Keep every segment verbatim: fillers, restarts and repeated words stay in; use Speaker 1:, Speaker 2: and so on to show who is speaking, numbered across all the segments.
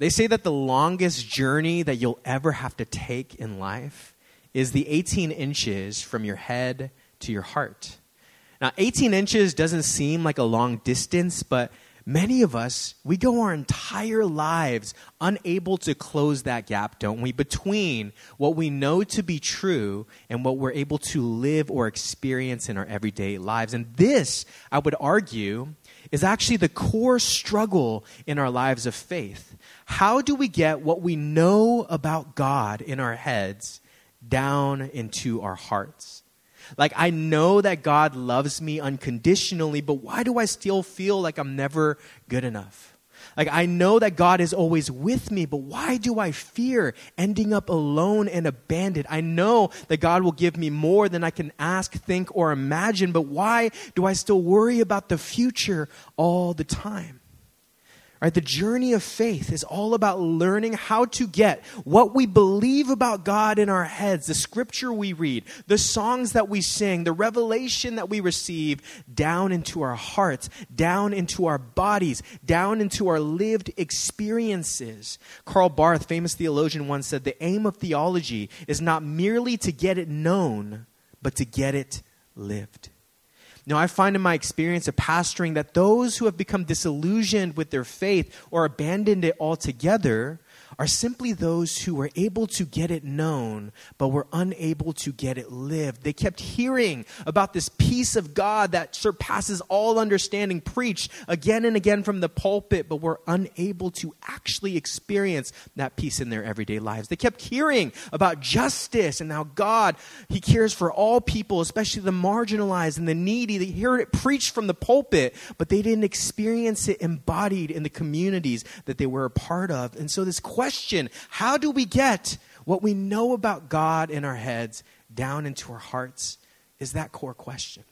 Speaker 1: They say that the longest journey that you'll ever have to take in life is the eighteen inches from your head to your heart. Now, eighteen inches doesn't seem like a long distance, but many of us, we go our entire lives unable to close that gap, don't we, between what we know to be true and what we're able to live or experience in our everyday lives. And this, I would argue, is actually the core struggle in our lives of faith. How do we get what we know about God in our heads down into our hearts? Like, I know that God loves me unconditionally, but why do I still feel like I'm never good enough? Like, I know that God is always with me, but why do I fear ending up alone and abandoned? I know that God will give me more than I can ask, think, or imagine, but why do I still worry about the future all the time? Right, the journey of faith is all about learning how to get what we believe about God in our heads, the scripture we read, the songs that we sing, the revelation that we receive down into our hearts, down into our bodies, down into our lived experiences. Karl Barth, famous theologian, once said, the aim of theology is not merely to get it known, but to get it lived. Now, I find in my experience of pastoring that those who have become disillusioned with their faith or abandoned it altogether are simply those who were able to get it known, but were unable to get it lived. They kept hearing about this peace of God that surpasses all understanding preached again and again from the pulpit, but were unable to actually experience that peace in their everyday lives. They kept hearing about justice and how God, He cares for all people, especially the marginalized and the needy. They heard it preached from the pulpit, but they didn't experience it embodied in the communities that they were a part of. And so this question Question, how do we get what we know about God in our heads down into our hearts, is that core question.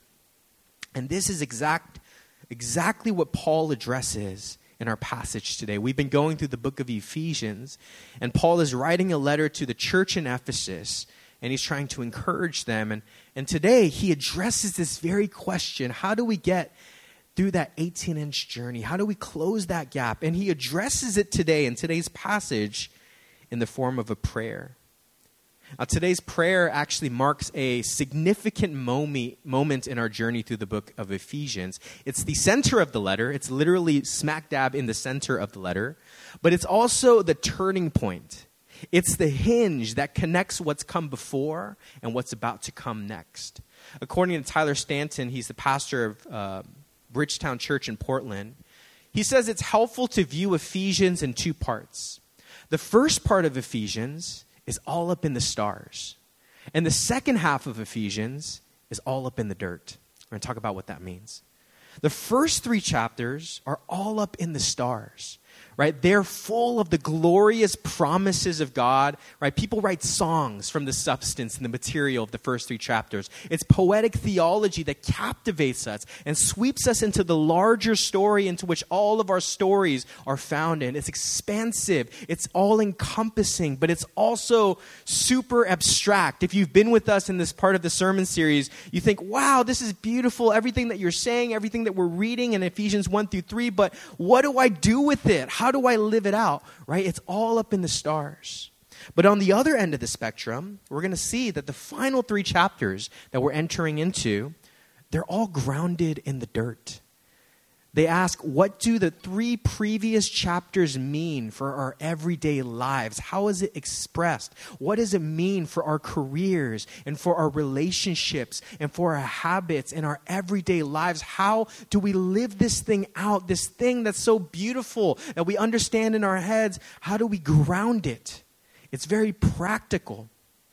Speaker 1: And this is exact, exactly what Paul addresses in our passage today. We've been going through the book of Ephesians, and Paul is writing a letter to the church in Ephesus, and he's trying to encourage them. And, and today he addresses this very question, how do we get through that eighteen-inch journey? How do we close that gap? And he addresses it today in today's passage in the form of a prayer. Now, today's prayer actually marks a significant moment in our journey through the book of Ephesians. It's the center of the letter. It's literally smack dab in the center of the letter. But it's also the turning point. It's the hinge that connects what's come before and what's about to come next. According to Tyler Stanton, he's the pastor of Uh, Bridgetown Church in Portland, he says it's helpful to view Ephesians in two parts. The first part of Ephesians is all up in the stars. And the second half of Ephesians is all up in the dirt. We're going to talk about what that means. The first three chapters are all up in the stars. Right? They're full of the glorious promises of God, right? People write songs from the substance and the material of the first three chapters. It's poetic theology that captivates us and sweeps us into the larger story into which all of our stories are found in. It's expansive. It's all-encompassing, but it's also super abstract. If you've been with us in this part of the sermon series, you think, wow, this is beautiful, everything that you're saying, everything that we're reading in Ephesians one through three, but what do I do with it? How do I live it out, right? It's all up in the stars. But on the other end of the spectrum, we're going to see that the final three chapters that we're entering into, they're all grounded in the dirt. They ask, what do the three previous chapters mean for our everyday lives? How is it expressed? What does it mean for our careers and for our relationships and for our habits and our everyday lives? How do we live this thing out, this thing that's so beautiful that we understand in our heads? How do we ground it? It's very practical.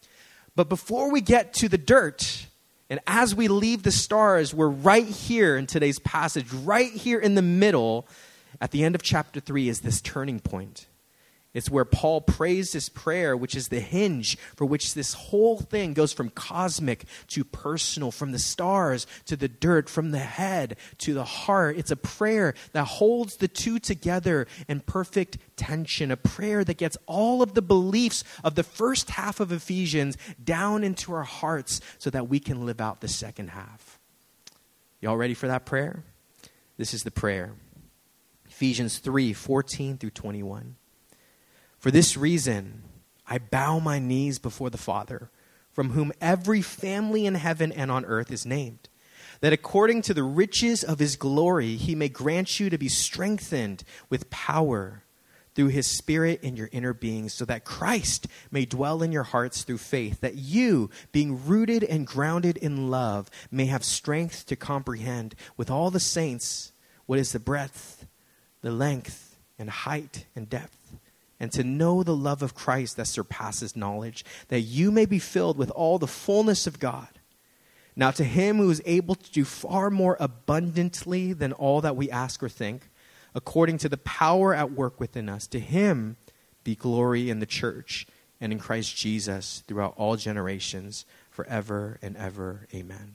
Speaker 1: But before we get to the dirt, and as we leave the stars, we're right here in today's passage, right here in the middle, at the end of chapter three is this turning point. It's where Paul prays this prayer, which is the hinge for which this whole thing goes from cosmic to personal, from the stars to the dirt, from the head to the heart. It's a prayer that holds the two together in perfect tension, a prayer that gets all of the beliefs of the first half of Ephesians down into our hearts so that we can live out the second half. Y'all ready for that prayer? This is the prayer. Ephesians three, fourteen through twenty-one. For this reason, I bow my knees before the Father, from whom every family in heaven and on earth is named, that according to the riches of his glory, he may grant you to be strengthened with power through his Spirit in your inner being, so that Christ may dwell in your hearts through faith, that you, being rooted and grounded in love, may have strength to comprehend with all the saints what is the breadth, the length, and height, and depth, and to know the love of Christ that surpasses knowledge, that you may be filled with all the fullness of God. Now to him who is able to do far more abundantly than all that we ask or think, according to the power at work within us, to him be glory in the church and in Christ Jesus throughout all generations, forever and ever. Amen.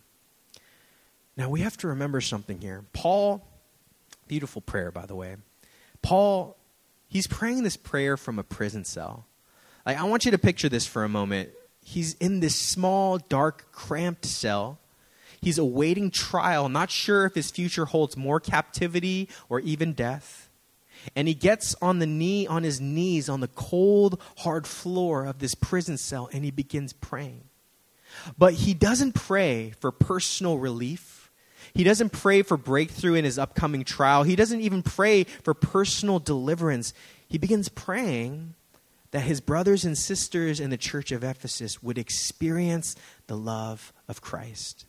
Speaker 1: Now we have to remember something here. Paul, beautiful prayer, by the way. Paul, he's praying this prayer from a prison cell. Like, I want you to picture this for a moment. He's in this small, dark, cramped cell. He's awaiting trial, not sure if his future holds more captivity or even death. And he gets on the knee, on his knees, on the cold, hard floor of this prison cell, and he begins praying. But he doesn't pray for personal relief. He doesn't pray for breakthrough in his upcoming trial. He doesn't even pray for personal deliverance. He begins praying that his brothers and sisters in the church of Ephesus would experience the love of Christ.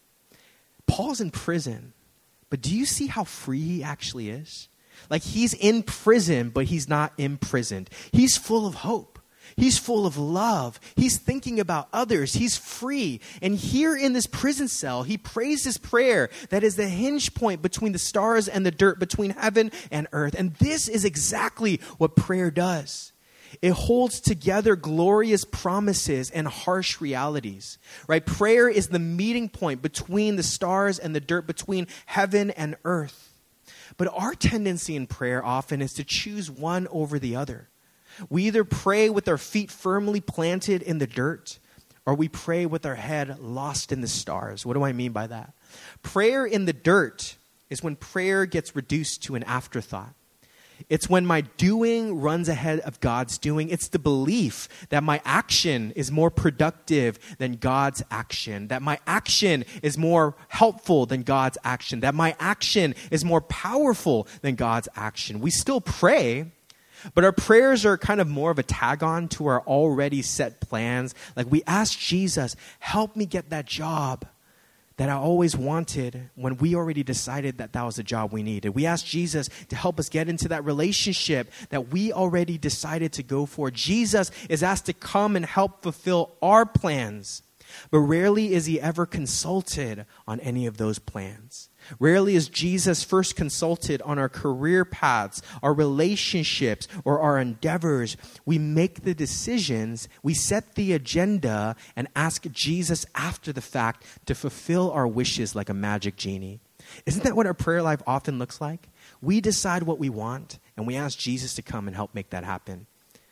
Speaker 1: Paul's in prison, but do you see how free he actually is? Like, he's in prison, but he's not imprisoned. He's full of hope. He's full of love. He's thinking about others. He's free. And here in this prison cell, he prays this prayer that is the hinge point between the stars and the dirt, between heaven and earth. And this is exactly what prayer does. It holds together glorious promises and harsh realities, right? Prayer is the meeting point between the stars and the dirt, between heaven and earth. But our tendency in prayer often is to choose one over the other. We either pray with our feet firmly planted in the dirt, or we pray with our head lost in the stars. What do I mean by that? Prayer in the dirt is when prayer gets reduced to an afterthought. It's when my doing runs ahead of God's doing. It's the belief that my action is more productive than God's action, that my action is more helpful than God's action, that my action is more powerful than God's action. We still pray, but our prayers are kind of more of a tag on to our already set plans. Like, we ask Jesus, help me get that job that I always wanted, when we already decided that that was the job we needed. We asked Jesus to help us get into that relationship that we already decided to go for. Jesus is asked to come and help fulfill our plans, but rarely is he ever consulted on any of those plans. Rarely is Jesus first consulted on our career paths, our relationships, or our endeavors. We make the decisions, we set the agenda, and ask Jesus after the fact to fulfill our wishes like a magic genie. Isn't that what our prayer life often looks like? We decide what we want, and we ask Jesus to come and help make that happen.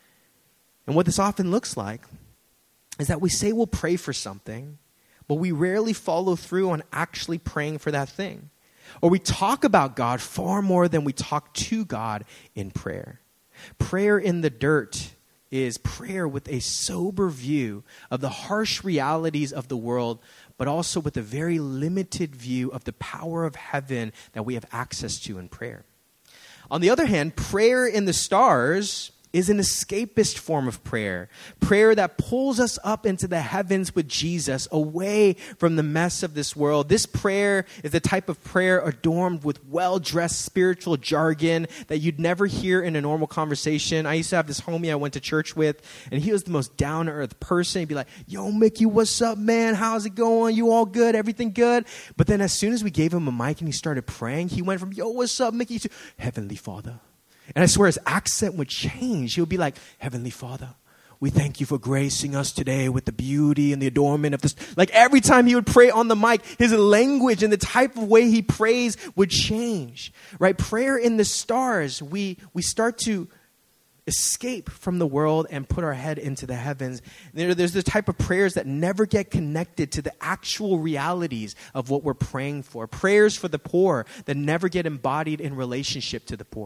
Speaker 1: And what this often looks like is that we say we'll pray for something, but we rarely follow through on actually praying for that thing. Or we talk about God far more than we talk to God in prayer. Prayer in the dirt is prayer with a sober view of the harsh realities of the world, but also with a very limited view of the power of heaven that we have access to in prayer. On the other hand, prayer in the stars is an escapist form of prayer. Prayer that pulls us up into the heavens with Jesus, away from the mess of this world. This prayer is the type of prayer adorned with well-dressed spiritual jargon that you'd never hear in a normal conversation. I used to have this homie I went to church with, and he was the most down-to-earth person. He'd be like, yo, Mickey, what's up, man? How's it going? You all good? Everything good? But then as soon as we gave him a mic and he started praying, he went from, yo, what's up, Mickey, to Heavenly Father. And I swear his accent would change. He would be like, Heavenly Father, we thank you for gracing us today with the beauty and the adornment of this. Like, every time he would pray on the mic, his language and the type of way he prays would change, right? Prayer in the stars, we, we start to escape from the world and put our head into the heavens. There, there's the type of prayers that never get connected to the actual realities of what we're praying for. Prayers for the poor that never get embodied in relationship to the poor.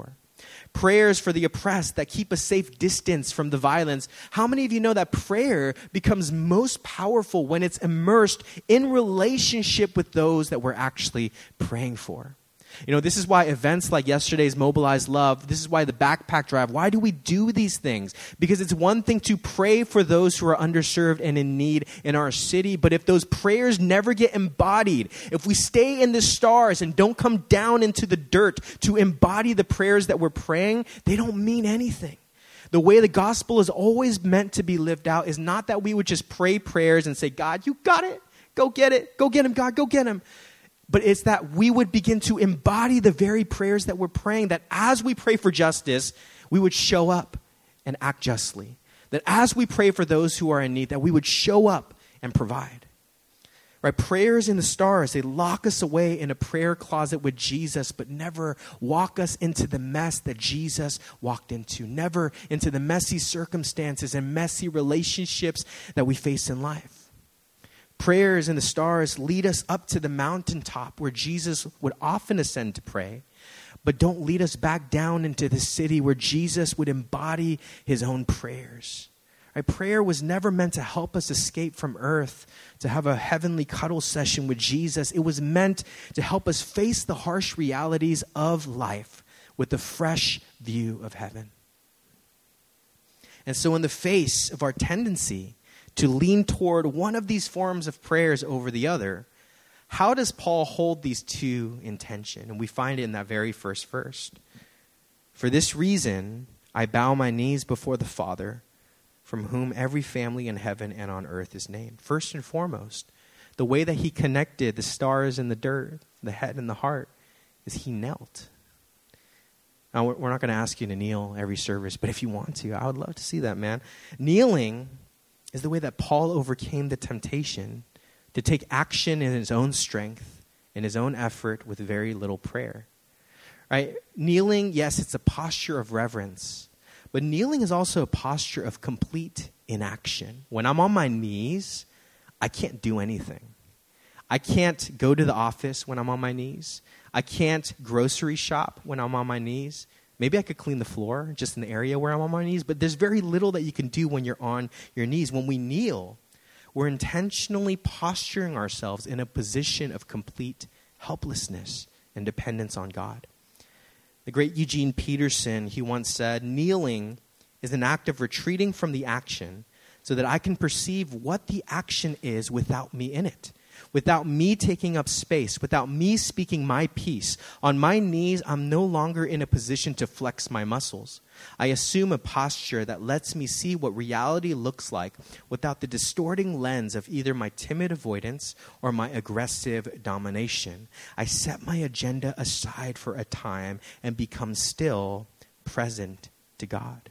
Speaker 1: Prayers for the oppressed that keep a safe distance from the violence. How many of you know that prayer becomes most powerful when it's immersed in relationship with those that we're actually praying for? You know, this is why events like yesterday's Mobilize Love, this is why the backpack drive, why do we do these things? Because it's one thing to pray for those who are underserved and in need in our city, but if those prayers never get embodied, if we stay in the stars and don't come down into the dirt to embody the prayers that we're praying, they don't mean anything. The way the gospel is always meant to be lived out is not that we would just pray prayers and say, God, you got it. Go get it. Go get him, God. Go get him. But it's that we would begin to embody the very prayers that we're praying, that as we pray for justice, we would show up and act justly. That as we pray for those who are in need, that we would show up and provide. Right? Prayers in the stars, they lock us away in a prayer closet with Jesus, but never walk us into the mess that Jesus walked into. Never into the messy circumstances and messy relationships that we face in life. Prayers in the stars lead us up to the mountaintop where Jesus would often ascend to pray, but don't lead us back down into the city where Jesus would embody his own prayers. Right? Prayer was never meant to help us escape from earth, to have a heavenly cuddle session with Jesus. It was meant to help us face the harsh realities of life with a fresh view of heaven. And so in the face of our tendency to lean toward one of these forms of prayers over the other, how does Paul hold these two in tension? And we find it in that very first verse. For this reason, I bow my knees before the Father, from whom every family in heaven and on earth is named. First and foremost, the way that he connected the stars and the dirt, the head and the heart, is he knelt. Now, we're not going to ask you to kneel every service, but if you want to, I would love to see that, man. Kneeling is the way that Paul overcame the temptation to take action in his own strength, in his own effort, with very little prayer. Right? Kneeling, yes, it's a posture of reverence, but kneeling is also a posture of complete inaction. When I'm on my knees, I can't do anything. I can't go to the office when I'm on my knees. I can't grocery shop when I'm on my knees. Maybe I could clean the floor just in the area where I'm on my knees, but there's very little that you can do when you're on your knees. When we kneel, we're intentionally posturing ourselves in a position of complete helplessness and dependence on God. The great Eugene Peterson, he once said, kneeling is an act of retreating from the action so that I can perceive what the action is without me in it. Without me taking up space, without me speaking my piece. On my knees, I'm no longer in a position to flex my muscles. I assume a posture that lets me see what reality looks like without the distorting lens of either my timid avoidance or my aggressive domination. I set my agenda aside for a time and become still, present to God.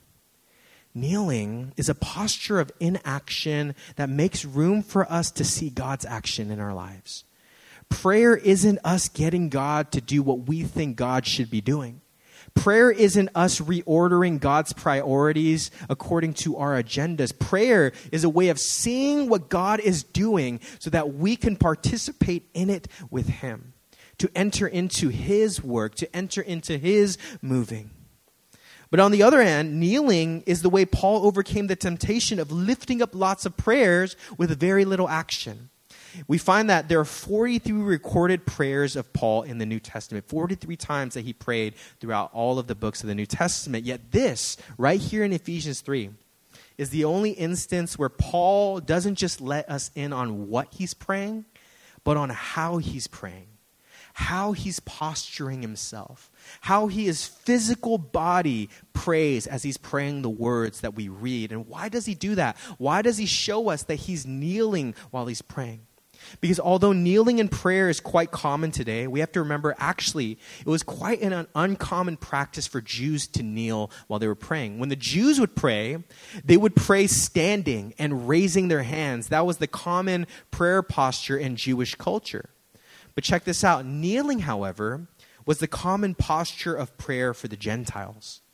Speaker 1: Kneeling is a posture of inaction that makes room for us to see God's action in our lives. Prayer isn't us getting God to do what we think God should be doing. Prayer isn't us reordering God's priorities according to our agendas. Prayer is a way of seeing what God is doing so that we can participate in it with him, to enter into his work, to enter into his moving. But on the other hand, kneeling is the way Paul overcame the temptation of lifting up lots of prayers with very little action. We find that there are forty-three recorded prayers of Paul in the New Testament, forty-three times that he prayed throughout all of the books of the New Testament. Yet this, right here in Ephesians three, is the only instance where Paul doesn't just let us in on what he's praying, but on how he's praying. How he's posturing himself, how he his physical body prays as he's praying the words that we read. And why does he do that? Why does he show us that he's kneeling while he's praying? Because although kneeling in prayer is quite common today, we have to remember actually it was quite an uncommon practice for Jews to kneel while they were praying. When the Jews would pray, they would pray standing and raising their hands. That was the common prayer posture in Jewish culture. But check this out. Kneeling, however, was the common posture of prayer for the Gentiles.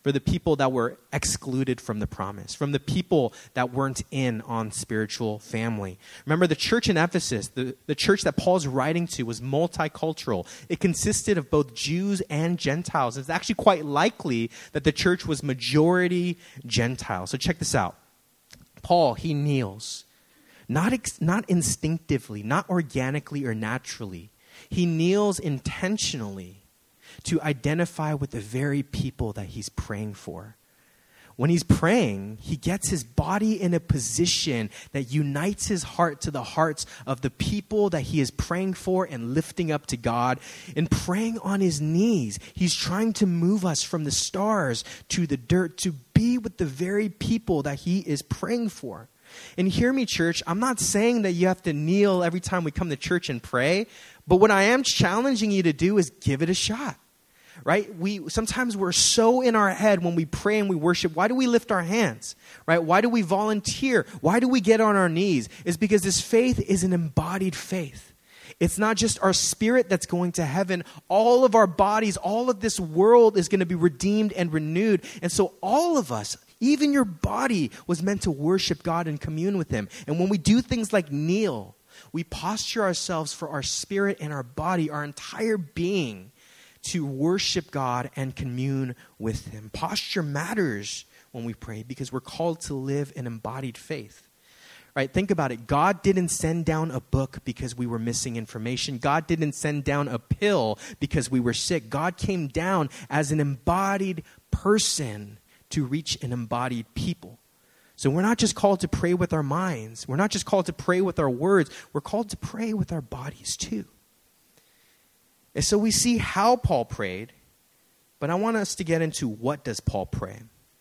Speaker 1: for the people that were excluded from the promise, from the people that weren't in on spiritual family. Remember, the church in Ephesus, the, the church that Paul's writing to, was multicultural. It consisted of both Jews and Gentiles. It's actually quite likely that the church was majority Gentile. So check this out. Paul, he kneels, not, ex- not instinctively, not organically or naturally. He kneels intentionally to identify with the very people that he's praying for. When he's praying, he gets his body in a position that unites his heart to the hearts of the people that he is praying for and lifting up to God. And praying on his knees, he's trying to move us from the stars to the dirt to be with the very people that he is praying for. And hear me, church, I'm not saying that you have to kneel every time we come to church and pray, but what I am challenging you to do is give it a shot. Right? We sometimes we're so in our head when we pray and we worship. Why do we lift our hands? Right? Why do we volunteer? Why do we get on our knees? It's because this faith is an embodied faith. It's not just our spirit that's going to heaven. All of our bodies, all of this world is going to be redeemed and renewed. And so all of us, even your body, was meant to worship God and commune with him. And when we do things like kneel, we posture ourselves for our spirit and our body, our entire being, to worship God and commune with him. Posture matters when we pray because we're called to live an embodied faith. Right? Think about it. God didn't send down a book because we were missing information. God didn't send down a pill because we were sick. God came down as an embodied person to reach an embodied people. So we're not just called to pray with our minds. We're not just called to pray with our words. We're called to pray with our bodies too. And so we see how Paul prayed, but I want us to get into what does Paul pray.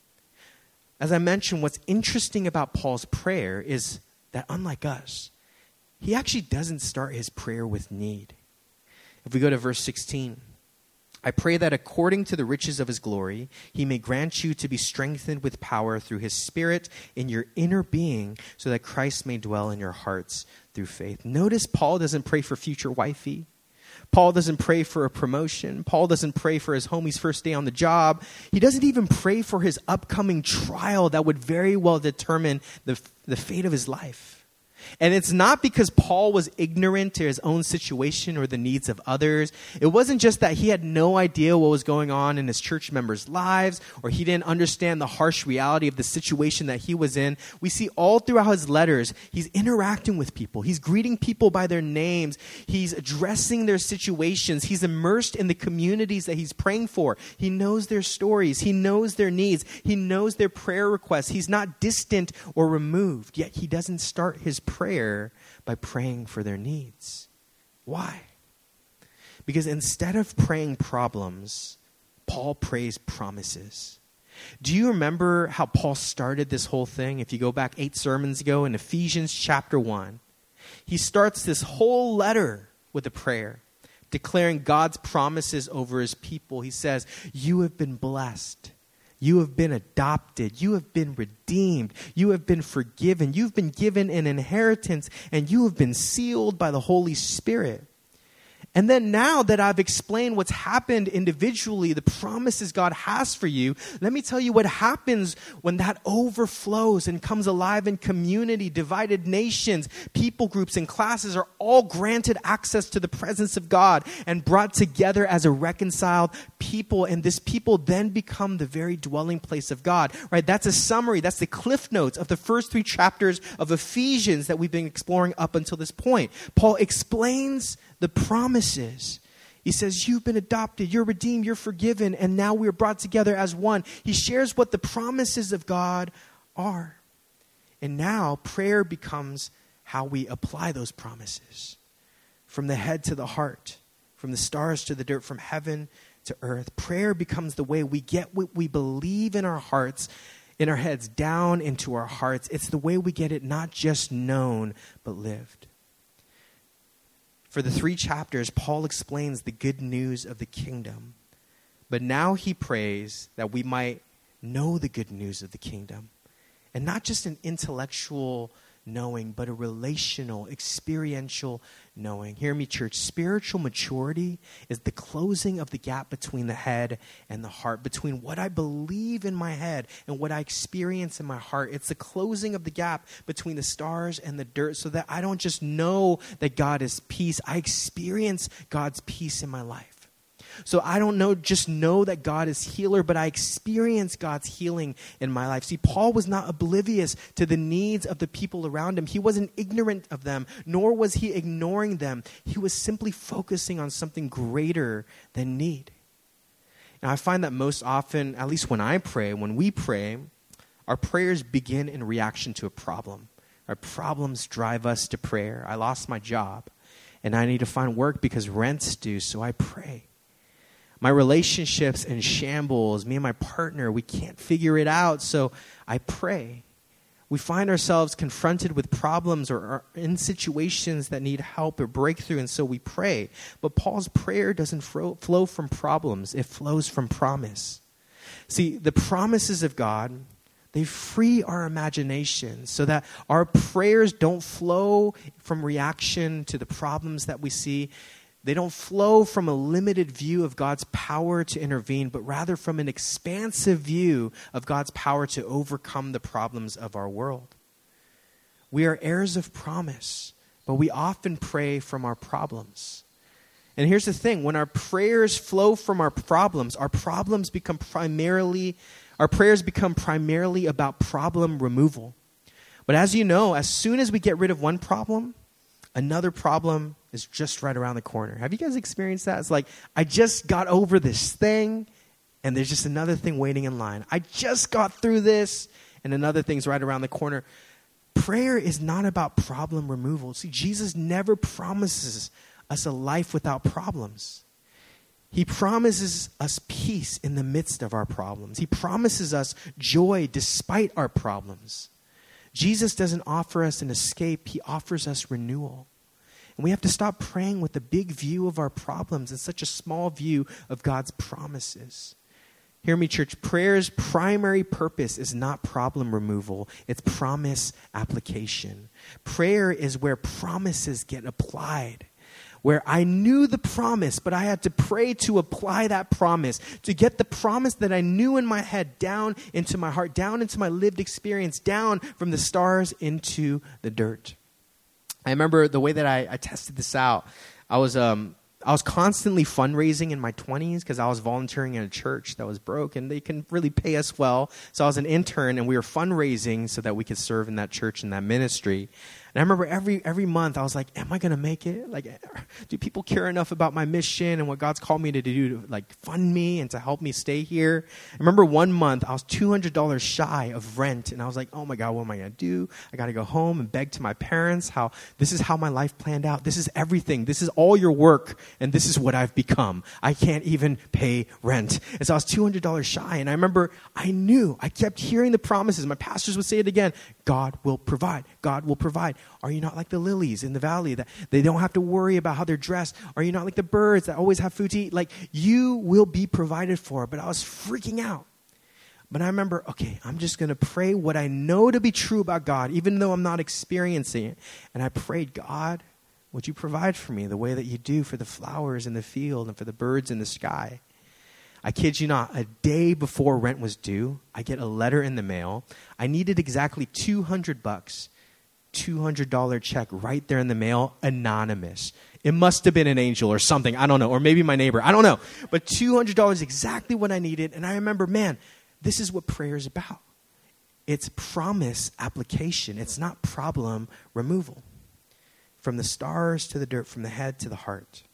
Speaker 1: As I mentioned, what's interesting about Paul's prayer is that unlike us, he actually doesn't start his prayer with need. If we go to verse sixteen, I pray that according to the riches of his glory, he may grant you to be strengthened with power through his Spirit in your inner being, so that Christ may dwell in your hearts through faith. Notice Paul doesn't pray for future wifey. Paul doesn't pray for a promotion. Paul doesn't pray for his homie's first day on the job. He doesn't even pray for his upcoming trial that would very well determine the, the fate of his life. And it's not because Paul was ignorant to his own situation or the needs of others. It wasn't just that he had no idea what was going on in his church members' lives, or he didn't understand the harsh reality of the situation that he was in. We see all throughout his letters, he's interacting with people. He's greeting people by their names. He's addressing their situations. He's immersed in the communities that he's praying for. He knows their stories. He knows their needs. He knows their prayer requests. He's not distant or removed, yet he doesn't start his prayer by praying for their needs. Why? Because instead of praying problems, Paul prays promises. Do you remember how Paul started this whole thing? If you go back eight sermons ago in Ephesians chapter one, he starts this whole letter with a prayer, declaring God's promises over his people. He says, you have been blessed. You have been adopted. You have been redeemed. You have been forgiven. You've been given an inheritance, and you have been sealed by the Holy Spirit. And then now that I've explained what's happened individually, the promises God has for you, let me tell you what happens when that overflows and comes alive in community. Divided nations, people groups, and classes are all granted access to the presence of God and brought together as a reconciled people. And this people then become the very dwelling place of God. Right? That's a summary. That's the cliff notes of the first three chapters of Ephesians that we've been exploring up until this point. Paul explains the promises. He says, you've been adopted, you're redeemed, you're forgiven, and now we're brought together as one. He shares what the promises of God are. And now prayer becomes how we apply those promises. From the head to the heart, from the stars to the dirt, from heaven to earth. Prayer becomes the way we get what we believe in our hearts, in our heads, down into our hearts. It's the way we get it not just known, but lived. For the three chapters, Paul explains the good news of the kingdom. But now he prays that we might know the good news of the kingdom. And not just an intellectual knowing, but a relational, experiential knowing. Hear me, church. Spiritual maturity is the closing of the gap between the head and the heart, between what I believe in my head and what I experience in my heart. It's the closing of the gap between the stars and the dirt, so that I don't just know that God is peace. I experience God's peace in my life. So I don't know, just know that God is healer, but I experience God's healing in my life. See, Paul was not oblivious to the needs of the people around him. He wasn't ignorant of them, nor was he ignoring them. He was simply focusing on something greater than need. Now, I find that most often, at least when I pray, when we pray, our prayers begin in reaction to a problem. Our problems drive us to prayer. I lost my job, and I need to find work because rent's due, so I pray. My relationship's in shambles. Me and my partner, we can't figure it out, so I pray. We find ourselves confronted with problems or are in situations that need help or breakthrough, and so we pray. But Paul's prayer doesn't fro- flow from problems. It flows from promise. See, the promises of God, they free our imagination so that our prayers don't flow from reaction to the problems that we see. They don't flow from a limited view of God's power to intervene, but rather from an expansive view of God's power to overcome the problems of our world. We are heirs of promise, but we often pray from our problems. And here's the thing, when our prayers flow from our problems, our problems become primarily, our prayers become primarily about problem removal. But as you know, as soon as we get rid of one problem, another problem is just right around the corner. Have you guys experienced that? It's like, I just got over this thing, and there's just another thing waiting in line. I just got through this, and another thing's right around the corner. Prayer is not about problem removal. See, Jesus never promises us a life without problems. He promises us peace in the midst of our problems. He promises us joy despite our problems. Jesus doesn't offer us an escape. He offers us renewal. And we have to stop praying with a big view of our problems and such a small view of God's promises. Hear me, church. Prayer's primary purpose is not problem removal. It's promise application. Prayer is where promises get applied. Where I knew the promise, but I had to pray to apply that promise, to get the promise that I knew in my head down into my heart, down into my lived experience, down from the stars into the dirt. I remember the way that I, I tested this out. I was um, I was constantly fundraising in my twenties because I was volunteering in a church that was broke, and they can really pay us well. So I was an intern, and we were fundraising so that we could serve in that church and that ministry. And I remember every every month I was like, am I going to make it? Like, do people care enough about my mission and what God's called me to do to like fund me and to help me stay here? I remember one month I was two hundred dollars shy of rent, and I was like, oh my God, what am I going to do? I got to go home and beg to my parents how this is how my life planned out. This is everything. This is all your work, and this is what I've become. I can't even pay rent. And so I was two hundred dollars shy, and I remember I knew, I kept hearing the promises. My pastors would say it again, God will provide. God will provide. Are you not like the lilies in the valley that they don't have to worry about how they're dressed? Are you not like the birds that always have food to eat? Like, you will be provided for. But I was freaking out. But I remember, okay, I'm just going to pray what I know to be true about God, even though I'm not experiencing it. And I prayed, God, would you provide for me the way that you do for the flowers in the field and for the birds in the sky? I kid you not, a day before rent was due, I get a letter in the mail. I needed exactly two hundred bucks. two hundred dollars check right there in the mail, anonymous. It must have been an angel or something. I don't know. Or maybe my neighbor. I don't know. But two hundred dollars, exactly what I needed. And I remember, man, this is what prayer is about. It's promise application. It's not problem removal. From the stars to the dirt, from the head to the heart.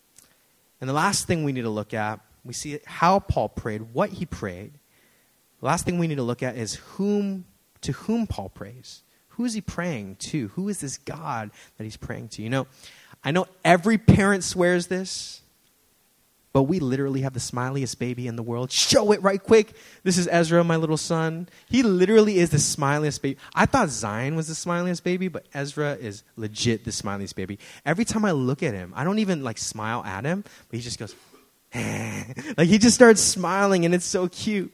Speaker 1: And the last thing we need to look at, we see how Paul prayed, what he prayed. The last thing we need to look at is whom to whom Paul prays. Who is he praying to? Who is this God that he's praying to? You know, I know every parent swears this, but we literally have the smiliest baby in the world. Show it right quick. This is Ezra, my little son. He literally is the smiliest baby. I thought Zion was the smiliest baby, but Ezra is legit the smiliest baby. Every time I look at him, I don't even like smile at him, but he just goes, like he just starts smiling, and it's so cute.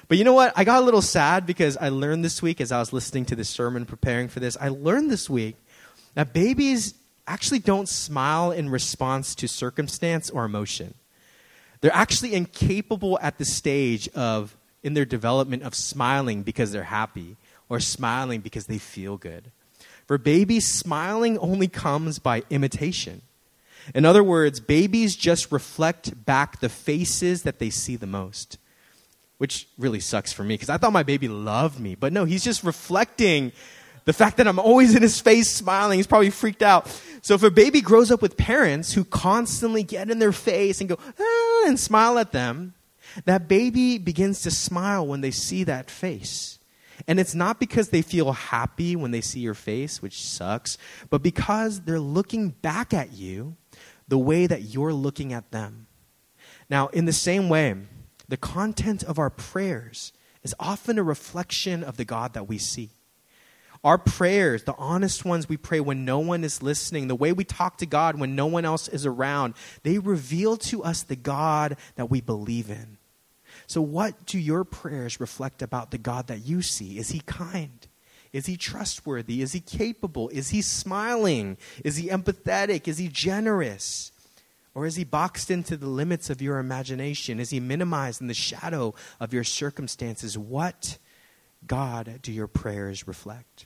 Speaker 1: But you know what? I got a little sad because I learned this week as I was listening to this sermon, preparing for this, I learned this week that babies actually don't smile in response to circumstance or emotion. They're actually incapable at the stage of, in their development, of smiling because they're happy or smiling because they feel good. For babies, smiling only comes by imitation. In other words, babies just reflect back the faces that they see the most, which really sucks for me because I thought my baby loved me. But no, he's just reflecting the fact that I'm always in his face smiling. He's probably freaked out. So if a baby grows up with parents who constantly get in their face and go, ah, and smile at them, that baby begins to smile when they see that face. And it's not because they feel happy when they see your face, which sucks, but because they're looking back at you the way that you're looking at them. Now, in the same way, the content of our prayers is often a reflection of the God that we see. Our prayers, the honest ones we pray when no one is listening, the way we talk to God when no one else is around, they reveal to us the God that we believe in. So what do your prayers reflect about the God that you see? Is he kind? Is he trustworthy? Is he capable? Is he smiling? Is he empathetic? Is he generous? Or is he boxed into the limits of your imagination? Is he minimized in the shadow of your circumstances? What God do your prayers reflect?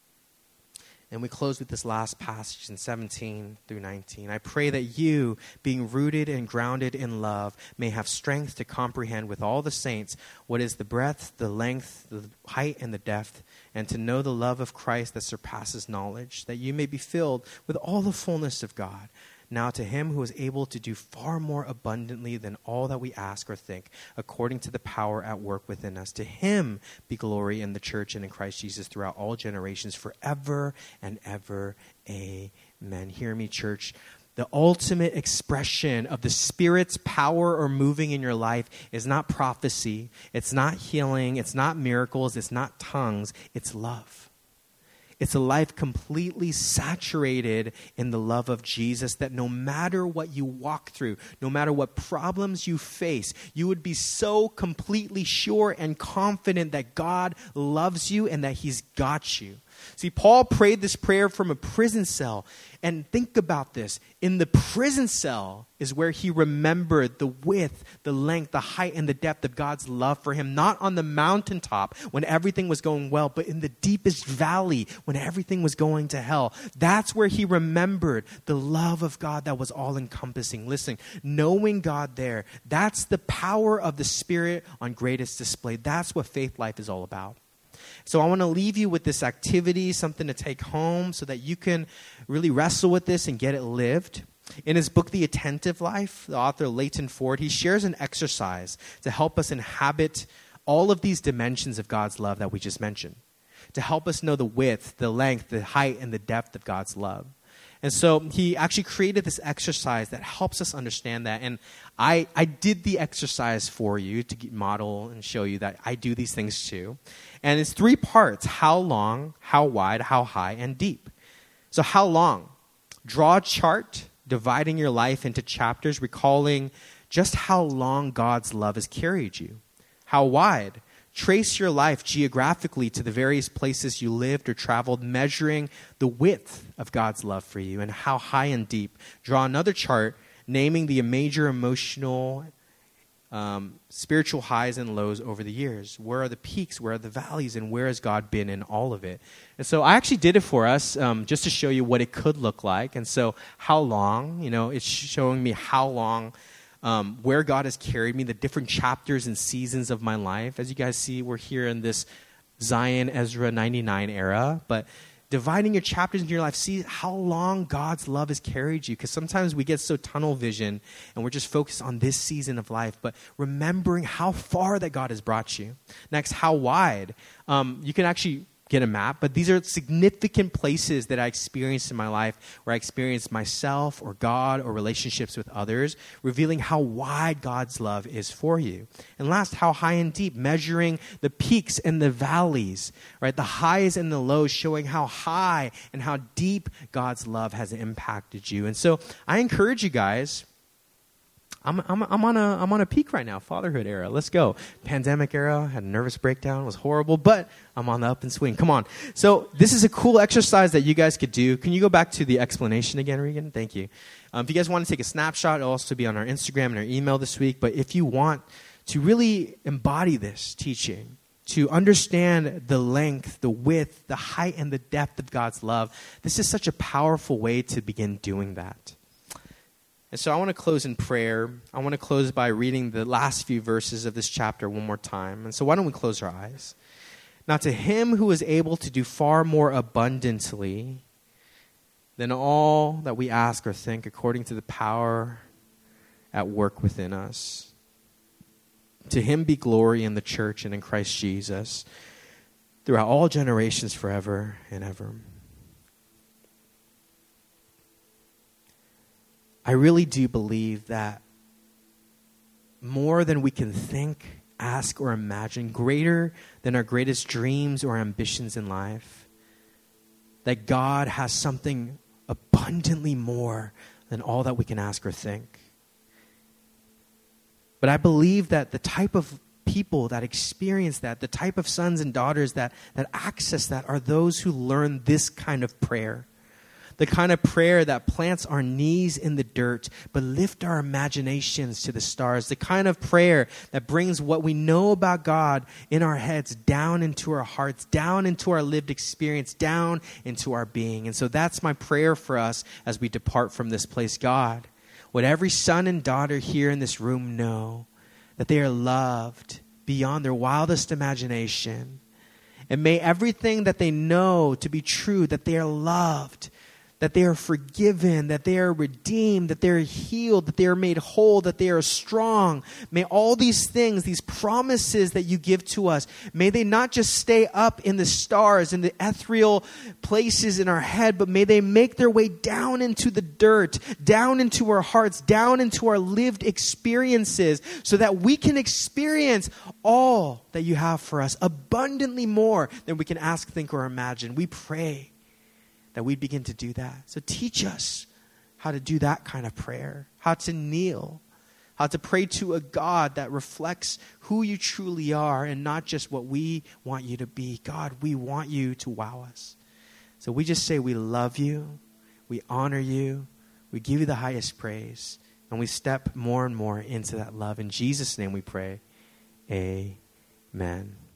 Speaker 1: And we close with this last passage in seventeen through nineteen. I pray that you, being rooted and grounded in love, may have strength to comprehend with all the saints what is the breadth, the length, the height, and the depth, and to know the love of Christ that surpasses knowledge, that you may be filled with all the fullness of God. Now to him who is able to do far more abundantly than all that we ask or think, according to the power at work within us, to him be glory in the church and in Christ Jesus throughout all generations, forever and ever. Amen. Hear me, church. The ultimate expression of the Spirit's power or moving in your life is not prophecy, it's not healing, it's not miracles, it's not tongues, it's love. It's a life completely saturated in the love of Jesus, that no matter what you walk through, no matter what problems you face, you would be so completely sure and confident that God loves you and that he's got you. See, Paul prayed this prayer from a prison cell. And think about this. In the prison cell is where he remembered the width, the length, the height, and the depth of God's love for him. Not on the mountaintop when everything was going well, but in the deepest valley when everything was going to hell. That's where he remembered the love of God that was all-encompassing. Listen, knowing God there, that's the power of the Spirit on greatest display. That's what faith life is all about. So I want to leave you with this activity, something to take home so that you can really wrestle with this and get it lived. In his book, The Attentive Life, the author Leighton Ford, he shares an exercise to help us inhabit all of these dimensions of God's love that we just mentioned, to help us know the width, the length, the height, and the depth of God's love. And so he actually created this exercise that helps us understand that. And I, I did the exercise for you to model and show you that I do these things too. And it's three parts: how long, how wide, how high, and deep. So how long? Draw a chart dividing your life into chapters, recalling just how long God's love has carried you. How wide? Trace your life geographically to the various places you lived or traveled, measuring the width of God's love for you. And how high and deep? Draw another chart naming the major emotional, um, spiritual highs and lows over the years. Where are the peaks? Where are the valleys? And where has God been in all of it? And so I actually did it for us um, just to show you what it could look like. And so how long? You know, it's showing me how long Um, where God has carried me, the different chapters and seasons of my life. As you guys see, we're here in this Zion Ezra ninety-nine era, but dividing your chapters into your life, see how long God's love has carried you, because sometimes we get so tunnel vision and we're just focused on this season of life, but remembering how far that God has brought you. Next, how wide? Um, you can actually get a map, but these are significant places that I experienced in my life where I experienced myself or God or relationships with others, revealing how wide God's love is for you. And last, how high and deep, measuring the peaks and the valleys, right? The highs and the lows, showing how high and how deep God's love has impacted you. And so I encourage you guys, I'm, I'm, I'm, on a, I'm on a peak right now, fatherhood era. Let's go. Pandemic era, had a nervous breakdown, it was horrible, but I'm on the up and swing. Come on. So this is a cool exercise that you guys could do. Can you go back to the explanation again, Regan? Thank you. Um, if you guys want to take a snapshot, it'll also be on our Instagram and our email this week. But if you want to really embody this teaching, to understand the length, the width, the height, and the depth of God's love, this is such a powerful way to begin doing that. And so I want to close in prayer. I want to close by reading the last few verses of this chapter one more time. And so why don't we close our eyes? Now to him who is able to do far more abundantly than all that we ask or think, according to the power at work within us, to him be glory in the church and in Christ Jesus throughout all generations forever and ever. I really do believe that more than we can think, ask, or imagine, greater than our greatest dreams or ambitions in life, that God has something abundantly more than all that we can ask or think. But I believe that the type of people that experience that, the type of sons and daughters that, that access that, are those who learn this kind of prayer. The kind of prayer that plants our knees in the dirt, but lift our imaginations to the stars. The kind of prayer that brings what we know about God in our heads down into our hearts, down into our lived experience, down into our being. And so that's my prayer for us as we depart from this place. God, would every son and daughter here in this room know that they are loved beyond their wildest imagination. And may everything that they know to be true, that they are loved, that they are forgiven, that they are redeemed, that they are healed, that they are made whole, that they are strong. May all these things, these promises that you give to us, may they not just stay up in the stars, in the ethereal places in our head, but may they make their way down into the dirt, down into our hearts, down into our lived experiences, so that we can experience all that you have for us, abundantly more than we can ask, think, or imagine. We pray that we begin to do that. So teach us how to do that kind of prayer, how to kneel, how to pray to a God that reflects who you truly are and not just what we want you to be. God, we want you to wow us. So we just say we love you, we honor you, we give you the highest praise, and we step more and more into that love. In Jesus' name we pray, amen.